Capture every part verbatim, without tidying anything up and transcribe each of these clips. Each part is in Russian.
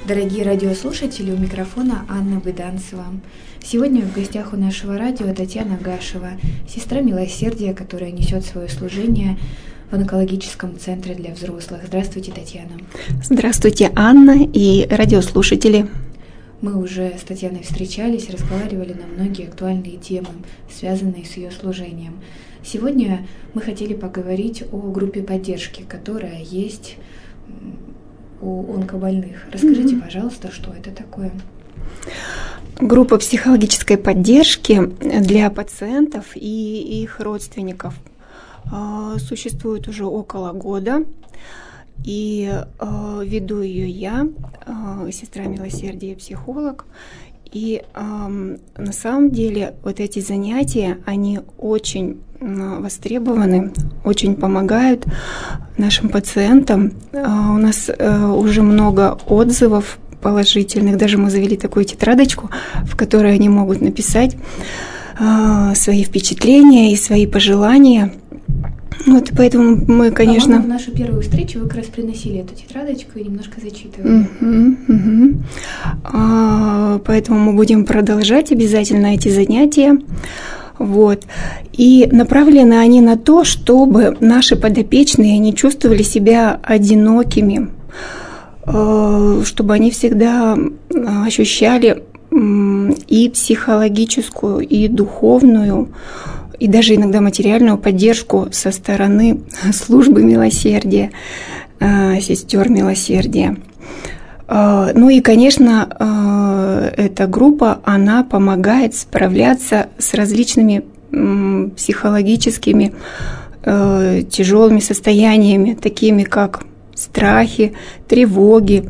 Дорогие радиослушатели, у микрофона Анна Выданцева. Сегодня в гостях у нашего радио Татьяна Гашева, сестра милосердия, которая несет свое служение в онкологическом центре для взрослых. Здравствуйте, Татьяна. Здравствуйте, Анна и радиослушатели. Мы уже с Татьяной встречались, разговаривали на многие актуальные темы, связанные с ее служением. Сегодня мы хотели поговорить о группе поддержки, которая есть у онкобольных. Расскажите, mm-hmm. пожалуйста, что это такое? Группа психологической поддержки для пациентов и их родственников существует уже около года, и веду ее я, сестра милосердия, психолог. И э, на самом деле вот эти занятия, они очень э, востребованы, очень помогают нашим пациентам. Э, у нас э, уже много отзывов положительных, даже мы завели такую тетрадочку, в которой они могут написать э, свои впечатления и свои пожелания. Вот, поэтому мы, конечно... А в нашу первую встречу вы как раз приносили эту тетрадочку и немножко зачитывали. Uh-huh, uh-huh. А, поэтому мы будем продолжать обязательно эти занятия. Вот. И направлены они на то, чтобы наши подопечные не чувствовали себя одинокими, чтобы они всегда ощущали и психологическую, и духовную, и даже иногда материальную поддержку со стороны службы милосердия, сестер милосердия. Ну и, конечно, эта группа, она помогает справляться с различными психологическими тяжелыми состояниями, такими как страхи, тревоги,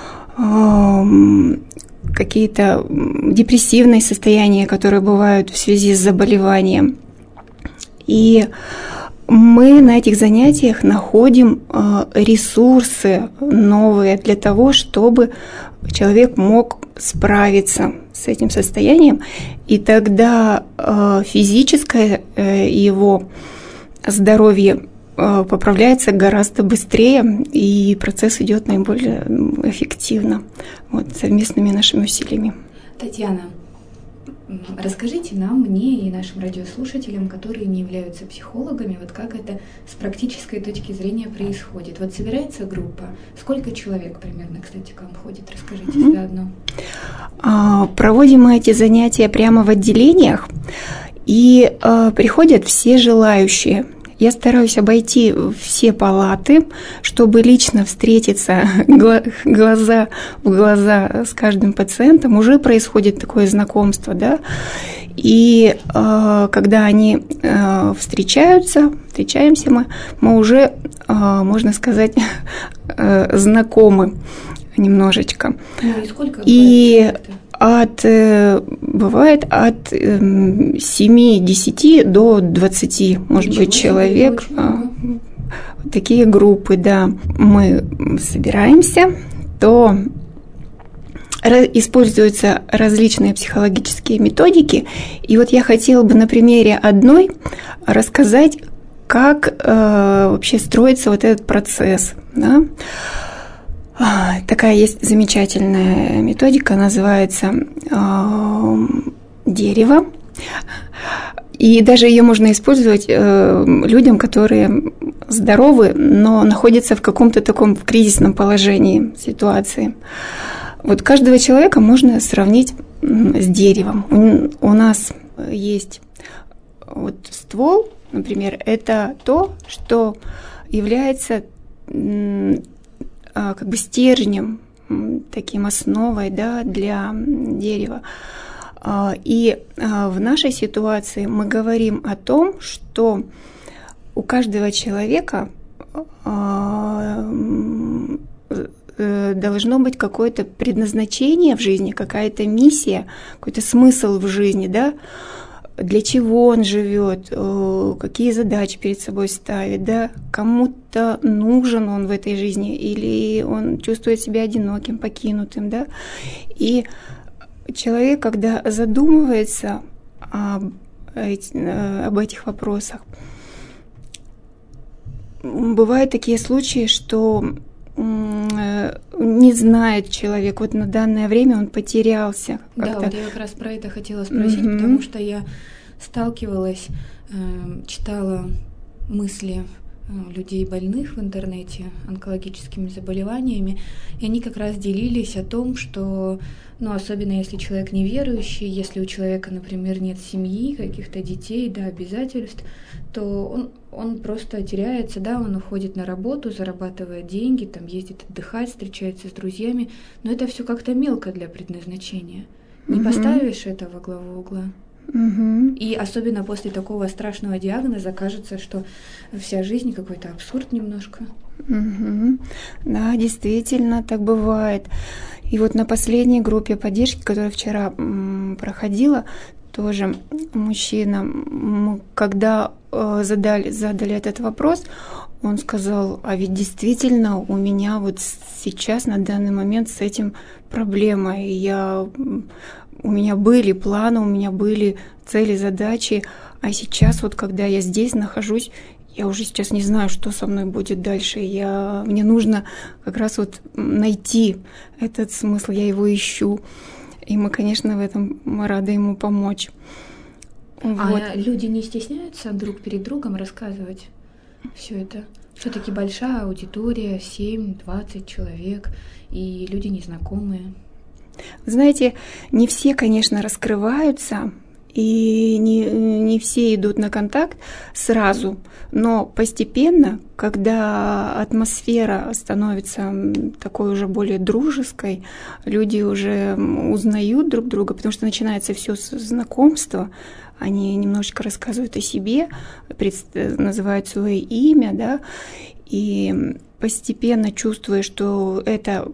какие-то депрессивные состояния, которые бывают в связи с заболеванием. И мы на этих занятиях находим ресурсы новые для того, чтобы человек мог справиться с этим состоянием, и тогда физическое его здоровье поправляется гораздо быстрее, и процесс идет наиболее эффективно, вот, совместными нашими усилиями. Татьяна, расскажите нам, мне и нашим радиослушателям, которые не являются психологами, вот как это с практической точки зрения происходит. Вот собирается группа, сколько человек примерно, кстати, к вам ходит? Расскажите mm-hmm. заодно. Проводим мы эти занятия прямо в отделениях, и приходят все желающие. Я стараюсь обойти все палаты, чтобы лично встретиться глаза в глаза с каждым пациентом. Уже происходит такое знакомство, да. И э, когда они э, встречаются, встречаемся мы, мы уже, э, можно сказать, э, знакомы немножечко. Ну и сколько и от, бывает от семи-десяти до двадцати, может Ничего быть, человек. Очень Такие группы, да. Мы собираемся, то используются различные психологические методики. И вот я хотела бы на примере одной рассказать, как э, вообще строится вот этот процесс, да. Такая есть замечательная методика, называется э, дерево. И даже ее можно использовать э, людям, которые здоровы, но находятся в каком-то таком в кризисном положении, ситуации. Вот каждого человека можно сравнить с деревом. У, у нас есть вот ствол, например, это то, что является как бы стержнем, таким основой, да, для дерева. И в нашей ситуации мы говорим о том, что у каждого человека должно быть какое-то предназначение в жизни, какая-то миссия, какой-то смысл в жизни, да, для чего он живет, какие задачи перед собой ставит, да, кому-то нужен он в этой жизни или он чувствует себя одиноким, покинутым, да. И человек, когда задумывается об, об этих вопросах, бывают такие случаи, что не знает человек, вот на данное время он потерялся. Да, вот я как раз про это хотела спросить, mm-hmm. потому что я сталкивалась, э, читала мысли людей больных в интернете онкологическими заболеваниями, и они как раз делились о том, что, ну, особенно если человек неверующий, если у человека, например, нет семьи, каких-то детей, да, обязательств, то он, он просто теряется, да, он уходит на работу, зарабатывает деньги, там ездит отдыхать, встречается с друзьями, но это все как-то мелко для предназначения. Не mm-hmm. поставишь это во главу угла. Угу. И особенно после такого страшного диагноза кажется, что вся жизнь какой-то абсурд немножко. Угу. Да, действительно, так бывает. И вот на последней группе поддержки, которая вчера м, проходила, тоже мужчина, м, когда э, задали, задали этот вопрос, он сказал: а ведь действительно у меня вот сейчас на данный момент с этим проблема, и я... У меня были планы, у меня были цели, задачи, а сейчас вот когда я здесь нахожусь, я уже сейчас не знаю, что со мной будет дальше. Я, мне нужно как раз вот найти этот смысл, я его ищу. И мы, конечно, в этом рады ему помочь. А вот. Люди не стесняются друг перед другом рассказывать все это? Все-таки большая аудитория, семь-двадцать человек, и люди незнакомые. Знаете, не все, конечно, раскрываются, и не, не все идут на контакт сразу, но постепенно, когда атмосфера становится такой уже более дружеской, люди уже узнают друг друга, потому что начинается все с знакомства, они немножечко рассказывают о себе, называют свое имя, да, и постепенно чувствуя, что это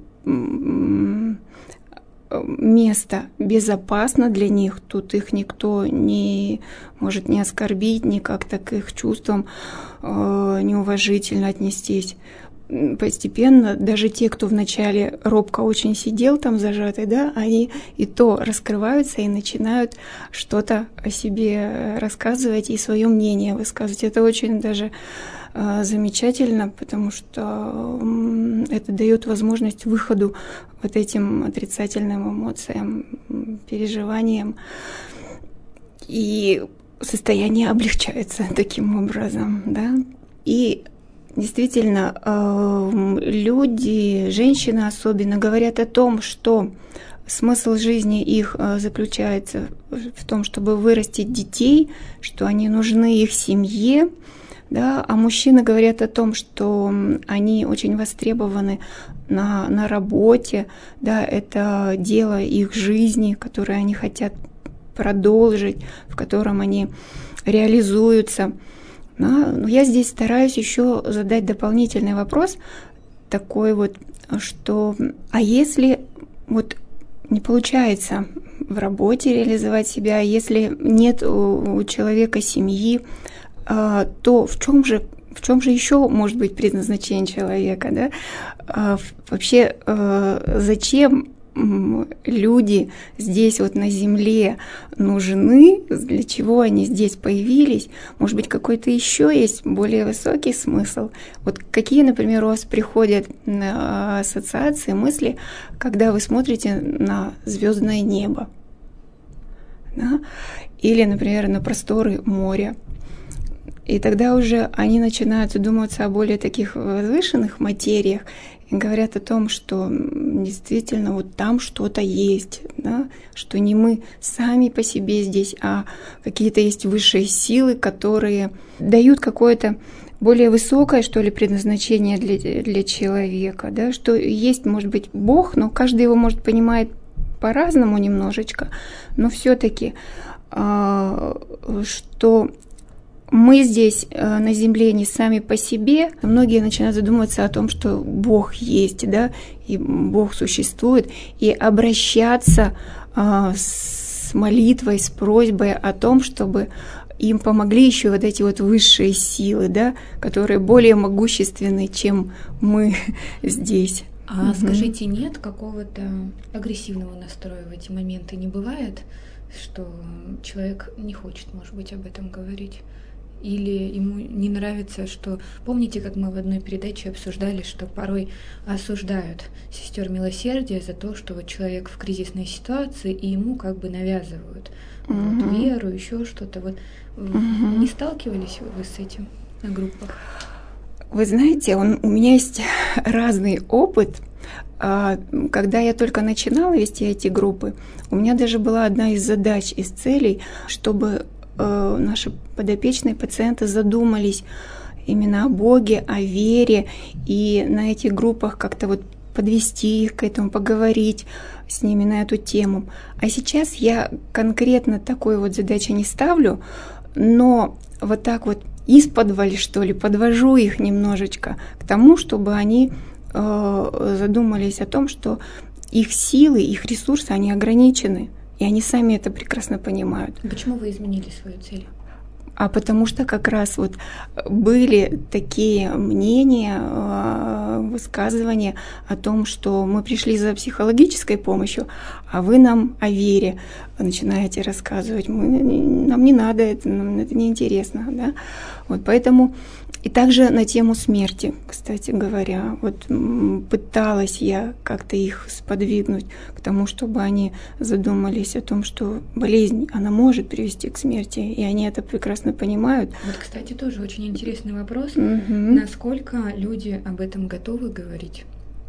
место безопасно для них, тут их никто не может не оскорбить, ни как-то к их чувствам э, неуважительно отнестись. Постепенно даже те, кто вначале робко очень сидел там зажатый, да, они и то раскрываются и начинают что-то о себе рассказывать и свое мнение высказывать. Это очень даже э, замечательно, потому что э, это дает возможность выходу вот этим отрицательным эмоциям, переживаниям, и состояние облегчается таким образом, да. И действительно, люди, женщины особенно, говорят о том, что смысл жизни их заключается в том, чтобы вырастить детей, что они нужны их семье, да, а мужчины говорят о том, что они очень востребованы на, на работе, да, это дело их жизни, которое они хотят продолжить, в котором они реализуются. Но я здесь стараюсь еще задать дополнительный вопрос, такой вот, что а если вот не получается в работе реализовать себя, если нет у, у человека семьи, то в чем же, в чем же еще может быть предназначение человека, да? Вообще, зачем люди здесь вот на земле нужны, для чего они здесь появились? Может быть, какой-то еще есть более высокий смысл? Вот какие, например, у вас приходят ассоциации, мысли, когда вы смотрите на звездное небо, да? Или, например, на просторы моря? И тогда уже они начинают задумываться о более таких возвышенных материях и говорят о том, что действительно вот там что-то есть, да? Что не мы сами по себе здесь, а какие-то есть высшие силы, которые дают какое-то более высокое, что ли, предназначение для, для человека, да? Что есть, может быть, Бог, но каждый его, может, понимает по-разному немножечко, но все-таки, что мы здесь на земле не сами по себе. Многие начинают задумываться о том, что Бог есть, да, и Бог существует, и обращаться с молитвой, с просьбой о том, чтобы им помогли еще вот эти вот высшие силы, да, которые более могущественны, чем мы здесь. А угу. Скажите, нет какого-то агрессивного настроя в эти моменты? Не бывает, что человек не хочет, может быть, об этом говорить? или ему не нравится, что... Помните, как мы в одной передаче обсуждали, что порой осуждают сестер милосердия за то, что вот человек в кризисной ситуации, и ему как бы навязывают mm-hmm. вот, веру, еще что-то. Вот. Mm-hmm. Не сталкивались вы с этим на группах? Вы знаете, он, у меня есть разный опыт. Когда я только начинала вести эти группы, у меня даже была одна из задач, из целей, чтобы наши подопечные пациенты задумались именно о Боге, о вере, и на этих группах как-то вот подвести их к этому, поговорить с ними на эту тему. А сейчас я конкретно такой вот задачи не ставлю, но вот так вот исподволь, что ли, подвожу их немножечко к тому, чтобы они э, задумались о том, что их силы, их ресурсы, они ограничены, и они сами это прекрасно понимают. Почему вы изменили свою цель? А потому что как раз вот были такие мнения, высказывания о том, что мы пришли за психологической помощью, а вы нам о вере начинаете рассказывать. Мы, нам не надо это, нам это неинтересно. Да? Вот поэтому и также на тему смерти, кстати говоря, вот пыталась я как-то их сподвигнуть к тому, чтобы они задумались о том, что болезнь, она может привести к смерти, и они это прекрасно понимают. Вот, кстати, тоже очень интересный вопрос. Угу. Насколько люди об этом готовы говорить?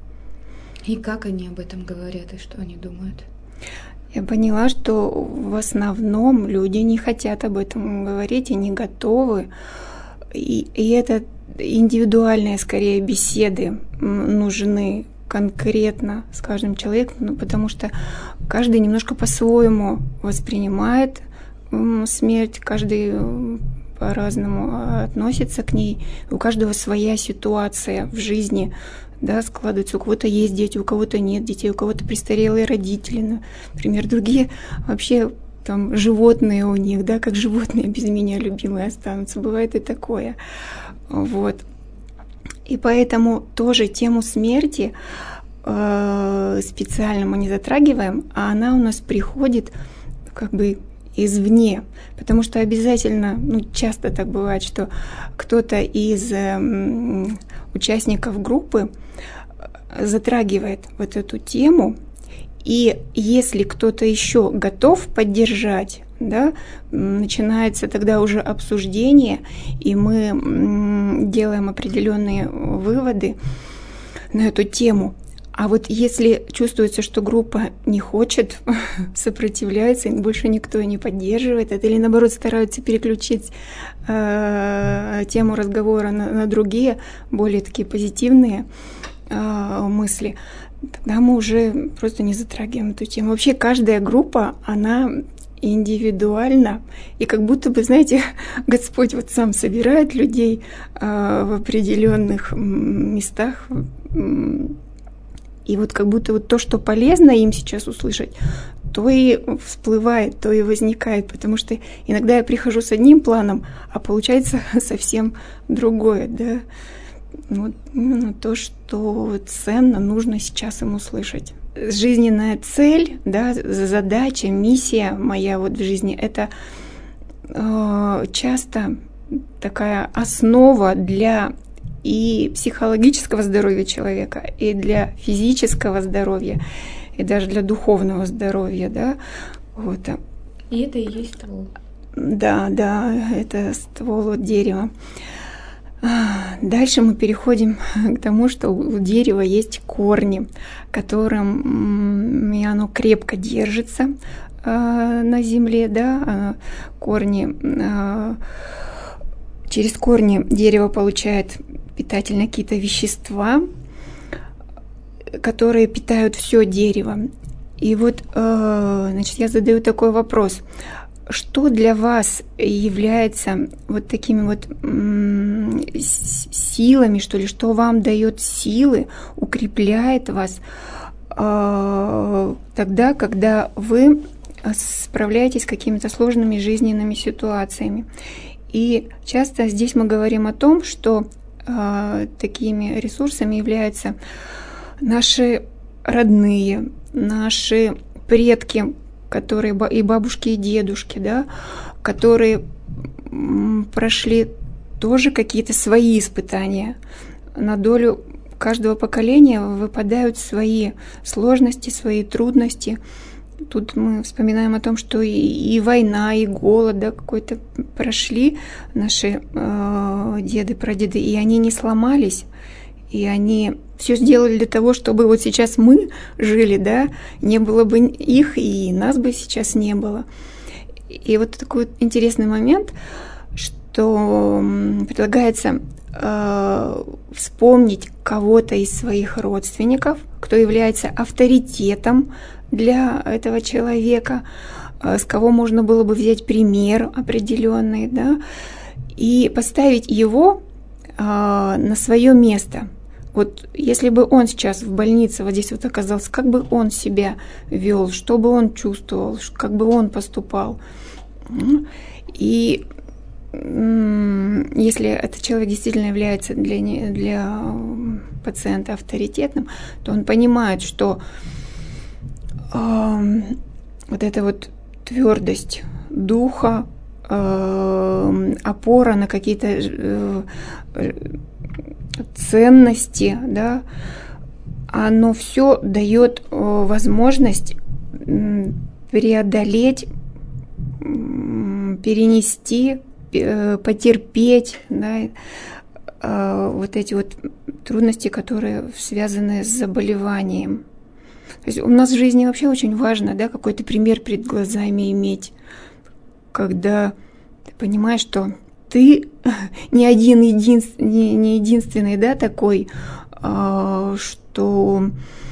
И как они об этом говорят, и что они думают? Я поняла, что в основном люди не хотят об этом говорить и не готовы. И, и это индивидуальные, скорее, беседы нужны конкретно с каждым человеком, ну, потому что каждый немножко по-своему воспринимает смерть, каждый по-разному относится к ней, у каждого своя ситуация в жизни, да, складывается. У кого-то есть дети, у кого-то нет детей, у кого-то престарелые родители, например, другие вообще там животные у них, да, как животные без меня любимые останутся. Бывает и такое. Вот. И поэтому тоже тему смерти э, специально мы не затрагиваем, а она у нас приходит как бы извне. Потому что обязательно, ну, часто так бывает, что кто-то из э, участников группы затрагивает вот эту тему. И если кто-то еще готов поддержать, да, начинается тогда уже обсуждение, и мы делаем определенные выводы на эту тему. А вот если чувствуется, что группа не хочет, сопротивляется, и больше никто не поддерживает это, или наоборот стараются переключить э, тему разговора на, на другие, более такие позитивные э, мысли, тогда мы уже просто не затрагиваем эту тему. Вообще каждая группа, она индивидуальна, и как будто бы, знаете, Господь вот сам собирает людей э, в определенных местах, и вот как будто вот то, что полезно им сейчас услышать, то и всплывает, то и возникает, потому что иногда я прихожу с одним планом, а получается совсем другое, да. Вот именно то, что ценно, нужно сейчас им услышать. Жизненная цель, да, задача, миссия моя вот в жизни — это э, часто такая основа для и психологического здоровья человека, и для физического здоровья, и даже для духовного здоровья, да. Вот. И это и есть ствол. Да, да, это ствол от дерева. Дальше мы переходим к тому, что у дерева есть корни, которым и оно крепко держится на земле, да, корни, через корни дерево получает питательные какие-то вещества, которые питают все дерево. И вот, значит, я задаю такой вопрос: что для вас является вот такими вот силами, что ли, что вам дает силы, укрепляет вас тогда, когда вы справляетесь с какими-то сложными жизненными ситуациями? И часто здесь мы говорим о том, что э, такими ресурсами являются наши родные, наши предки, которые и бабушки, и дедушки, да, которые прошли тоже какие-то свои испытания. На долю каждого поколения выпадают свои сложности, свои трудности. Тут мы вспоминаем о том, что и, и война, и голод, да, какой-то прошли наши э, деды, прадеды, и они не сломались, и они все сделали для того, чтобы вот сейчас мы жили, да, не было бы их, и нас бы сейчас не было. И вот такой вот интересный момент, что предлагается э, вспомнить кого-то из своих родственников, кто является авторитетом для этого человека, с кого можно было бы взять пример определенный, да, и поставить его а, на свое место. Вот если бы он сейчас в больнице вот здесь вот оказался, как бы он себя вел, что бы он чувствовал, как бы он поступал. И если этот человек действительно является для, для пациента авторитетным, то он понимает, что вот эта вот твердость духа, опора на какие-то ценности, да, оно все дает возможность преодолеть, перенести, потерпеть, да, вот эти вот трудности, которые связаны с заболеванием. То есть у нас в жизни вообще очень важно, да, какой-то пример перед глазами иметь, когда ты понимаешь, что ты не один единственный, не, не единственный, да, такой, а, что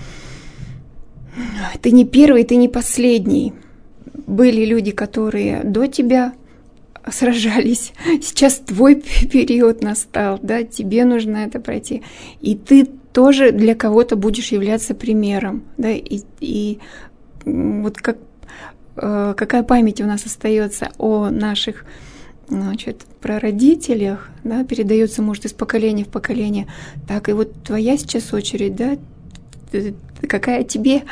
ты не первый, ты не последний. Были люди, которые до тебя сражались, сейчас твой период настал, да, тебе нужно это пройти, и ты тоже для кого-то будешь являться примером, да, и, и вот как, э, какая память у нас остается о наших, значит, прародителях, да, передается, может, из поколения в поколение, так и вот твоя сейчас очередь, да, какая тебе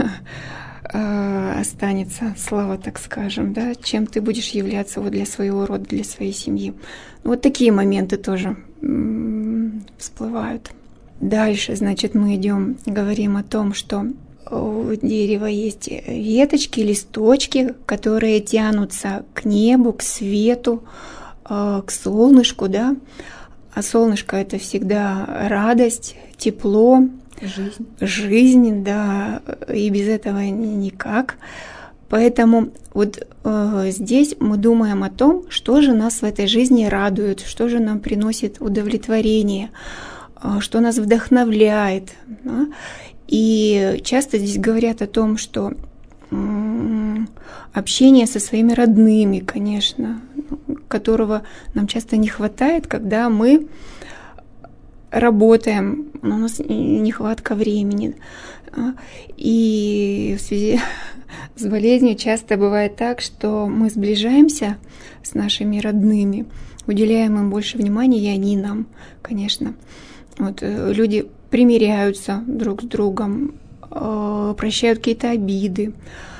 э, останется слава, так скажем, да, чем ты будешь являться вот для своего рода, для своей семьи. Вот такие моменты тоже м- всплывают. Дальше, значит, мы идем, говорим о том, что у дерева есть веточки, листочки, которые тянутся к небу, к свету, к солнышку, да. А солнышко — это всегда радость, тепло, жизнь, жизнь, да, и без этого никак. Поэтому вот э, здесь мы думаем о том, что же нас в этой жизни радует, что же нам приносит удовлетворение, что нас вдохновляет. Да? И часто здесь говорят о том, что общение со своими родными, конечно, которого нам часто не хватает, когда мы работаем, но у нас нехватка времени. И в связи с болезнью часто бывает так, что мы сближаемся с нашими родными, уделяем им больше внимания, и они нам, конечно. Вот, люди примиряются друг с другом, э, прощают какие-то обиды,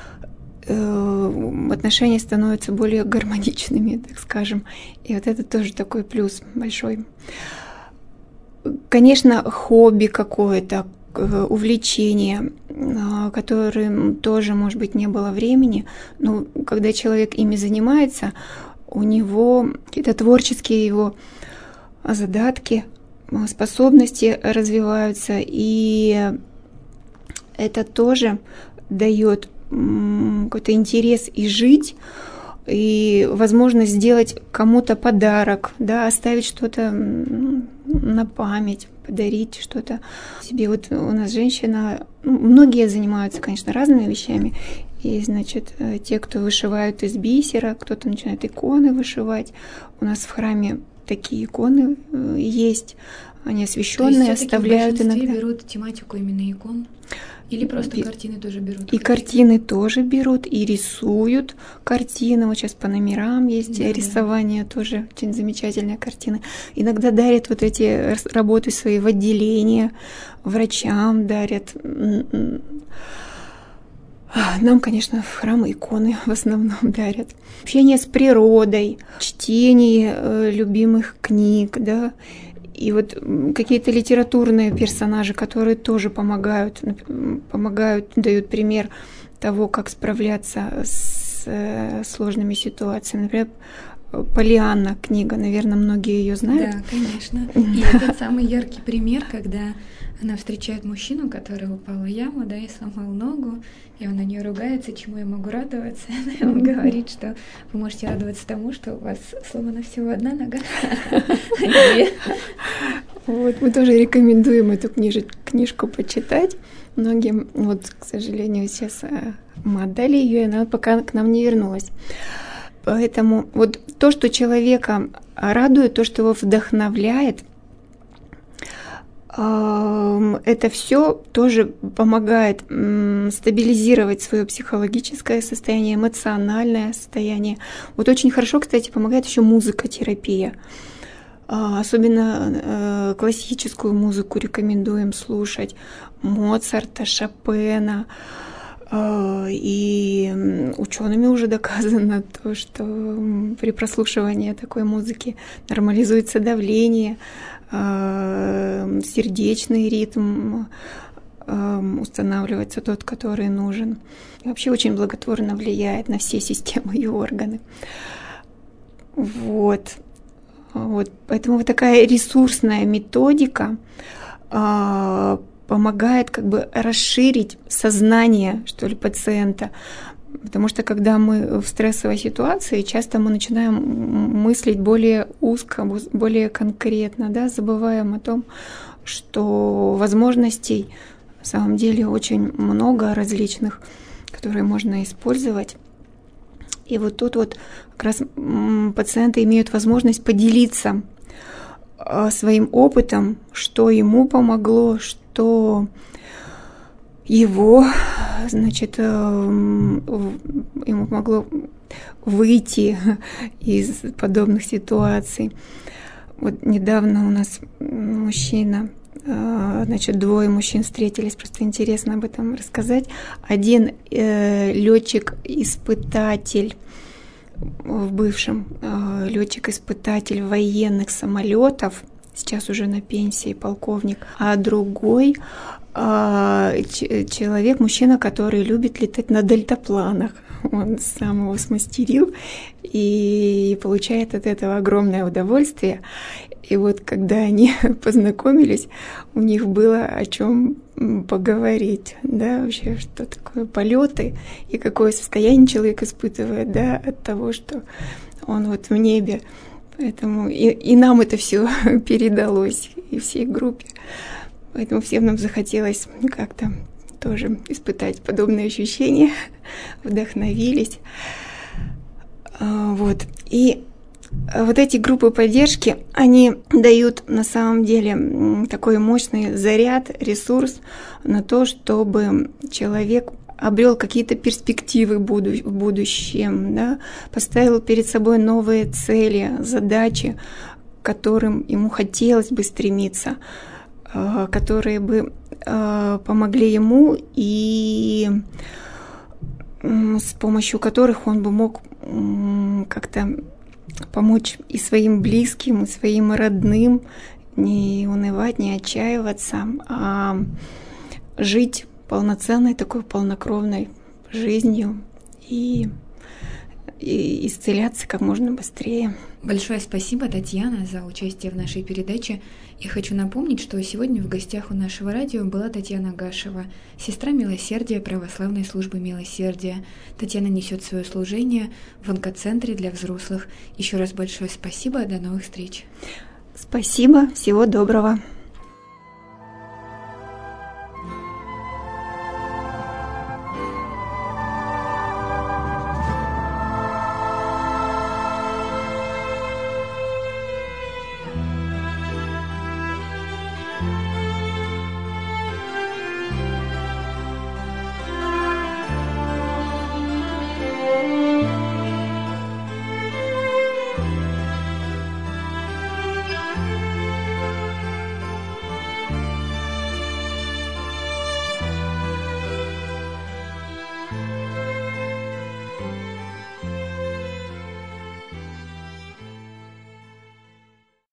э, отношения становятся более гармоничными, так скажем. И вот это тоже такой плюс большой. Конечно, хобби какое-то, увлечение, э, которым тоже, может быть, не было времени, но когда человек ими занимается, у него какие-то творческие его задатки, способности развиваются, и это тоже дает какой-то интерес и жить, и возможность сделать кому-то подарок, да, оставить что-то на память, подарить что-то себе. Вот у нас женщина, ну, многие занимаются, конечно, разными вещами. И, значит, те, кто вышивают из бисера, кто-то начинает иконы вышивать. У нас в храме такие иконы есть, они освященные, оставляют иногда. Берут тематику именно икон? Или просто и, картины тоже берут? И картины тоже берут, и рисуют картины. Вот сейчас по номерам есть, да, рисование, да. Тоже очень замечательная картина. Иногда дарят вот эти работы свои в отделение, врачам дарят. Нам, конечно, в храмы иконы в основном дарят. Общение с природой, чтение э, любимых книг, да, и вот какие-то литературные персонажи, которые тоже помогают, помогают, дают пример того, как справляться с э, сложными ситуациями. Например, Поллианна книга, наверное, многие ее знают. Да, конечно. И это самый яркий пример, когда она встречает мужчину, который упал в яму, да, и сломал ногу, и он на нее ругается, чему я могу радоваться. И он говорит, что вы можете радоваться тому, что у вас сломана всего одна нога. Вот, мы тоже рекомендуем эту книжку почитать. Многим, вот, к сожалению, сейчас мы отдали ее, и она пока к нам не вернулась. Поэтому вот то, что человека радует, то, что его вдохновляет, это все тоже помогает стабилизировать свое психологическое состояние, эмоциональное состояние. Вот очень хорошо, кстати, помогает еще музыкотерапия. Особенно классическую музыку рекомендуем слушать. Моцарта, Шопена. И учеными уже доказано то, что при прослушивании такой музыки нормализуется давление, сердечный ритм устанавливается тот, который нужен. И вообще очень благотворно влияет на все системы и органы. Вот. Вот. Поэтому вот такая ресурсная методика помогает как бы расширить сознание, что ли, пациента. Потому что когда мы в стрессовой ситуации, часто мы начинаем мыслить более узко, более конкретно, да, забываем о том, что возможностей на самом деле очень много различных, которые можно использовать. И вот тут вот как раз пациенты имеют возможность поделиться своим опытом, что ему помогло, что его, значит, ему помогло выйти из подобных ситуаций. Вот недавно у нас мужчина, значит, двое мужчин встретились, просто интересно об этом рассказать. Один э, летчик-испытатель, в бывшем э, летчик-испытатель военных самолетов, сейчас уже на пенсии, полковник, а другой э, ч- человек, мужчина, который любит летать на дельтапланах. Он сам его смастерил и получает от этого огромное удовольствие. И вот когда они познакомились, у них было о чем поговорить, да, вообще, что такое полеты и какое состояние человек испытывает, да, от того, что он вот в небе. Поэтому и, и нам это все передалось, и всей группе. Поэтому всем нам захотелось как-то тоже испытать подобные ощущения, вдохновились. Вот. И вот эти группы поддержки, они дают на самом деле такой мощный заряд, ресурс на то, чтобы человек обрел какие-то перспективы в будущем, да, поставил перед собой новые цели, задачи, к которым ему хотелось бы стремиться, которые бы помогли ему и с помощью которых он бы мог как-то помочь и своим близким, и своим родным, не унывать, не отчаиваться, а жить полноценной, такой полнокровной жизнью и, и исцеляться как можно быстрее. Большое спасибо, Татьяна, за участие в нашей передаче. Я хочу напомнить, что сегодня в гостях у нашего радио была Татьяна Гашева, сестра милосердия Православной службы милосердия. Татьяна несет свое служение в онкоцентре для взрослых. Еще раз большое спасибо, до новых встреч. Спасибо, всего доброго.